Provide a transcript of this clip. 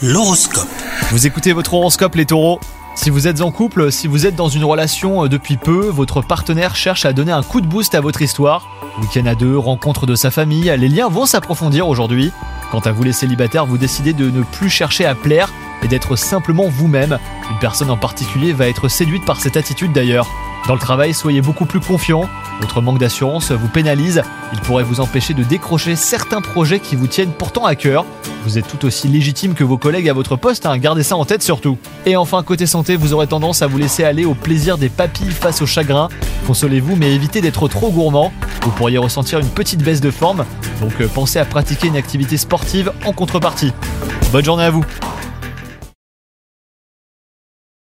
L'horoscope. Vous écoutez votre horoscope les taureaux. Si vous êtes en couple, si vous êtes dans une relation depuis peu, votre partenaire cherche à donner un coup de boost à votre histoire. Week-end à deux, rencontre de sa famille, les liens vont s'approfondir aujourd'hui. Quant à vous les célibataires, vous décidez de ne plus chercher à plaire et d'être simplement vous-même. Une personne en particulier va être séduite par cette attitude d'ailleurs. Dans le travail, soyez beaucoup plus confiant. Votre manque d'assurance vous pénalise. Il pourrait vous empêcher de décrocher certains projets qui vous tiennent pourtant à cœur. Vous êtes tout aussi légitime que vos collègues à votre poste, gardez ça en tête surtout. Et enfin, côté santé, vous aurez tendance à vous laisser aller au plaisir des papilles face au chagrin. Consolez-vous, mais évitez d'être trop gourmand. Vous pourriez ressentir une petite baisse de forme, donc pensez à pratiquer une activité sportive en contrepartie. Bonne journée à vous.